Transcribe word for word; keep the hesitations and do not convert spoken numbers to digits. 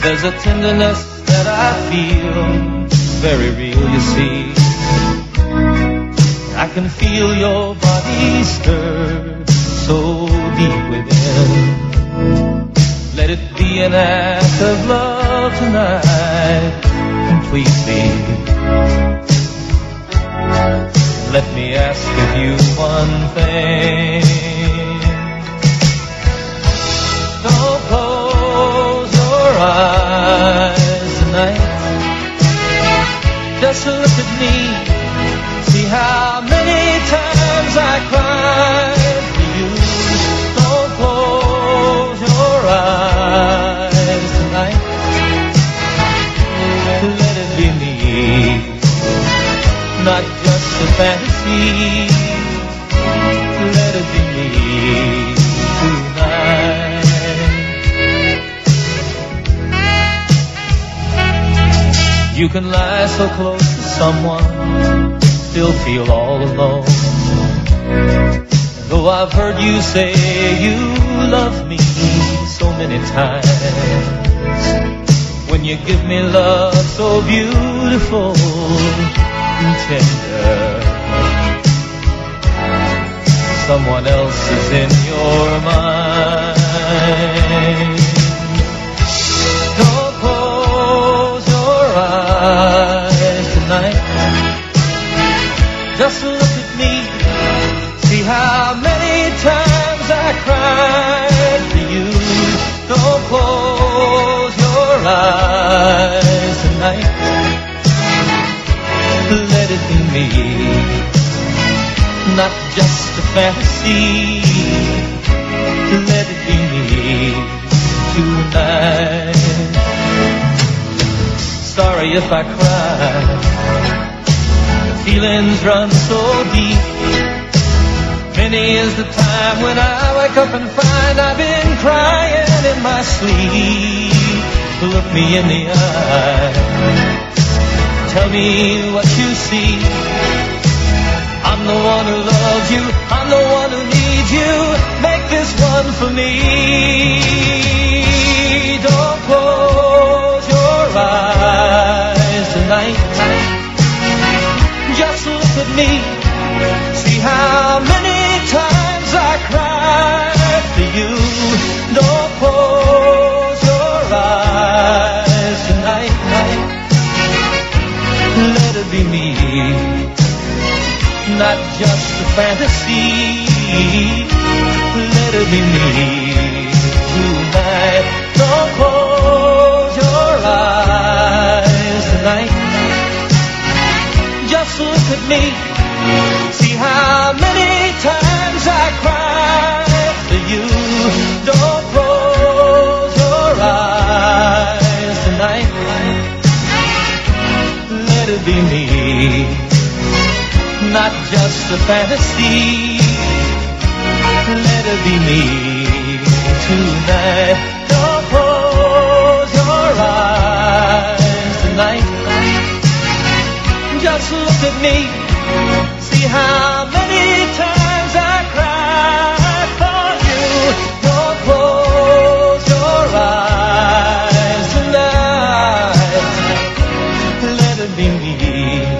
There's a tenderness that I feel, very real, you see. I can feel your body stir so deep within. Let it be an act of love tonight, completely. Let me ask of you one thing. Don't close your eyes tonight. Just look at me. See how many times I cried for you. Don't close your eyes tonight. Let it be me, not just a fantasy. Let it be me tonight. You can lie so close to someone, still feel all alone. Though I've heard you say you love me so many times, when you give me love so beautiful and tender, someone else is in your mind. Don't close your eyes tonight. Just look at me. See how many times I cried for you. Don't close your eyes tonight. Let it be me, not just a fantasy. Let it be me tonight. Sorry if I cry. Feelings run so deep. Many is the time when I wake up and find I've been crying in my sleep. Look me in the eye. Tell me what you see. I'm the one who loves you. I'm the one who needs you. Make this one for me. Don't close your eyes tonight. Just look at me. See how many times I cried for you. Don't close your eyes tonight. Let it be me, not just a fantasy. Let it be me tonight. Don't close your eyes tonight. Just look at me. See how many times I cried for you. Don't close your eyes tonight. Let it be me, not just a fantasy. Let it be me tonight. Don't close your eyes tonight. Just look at me. See how many times I cried for you. Don't close your eyes tonight. Let it be me.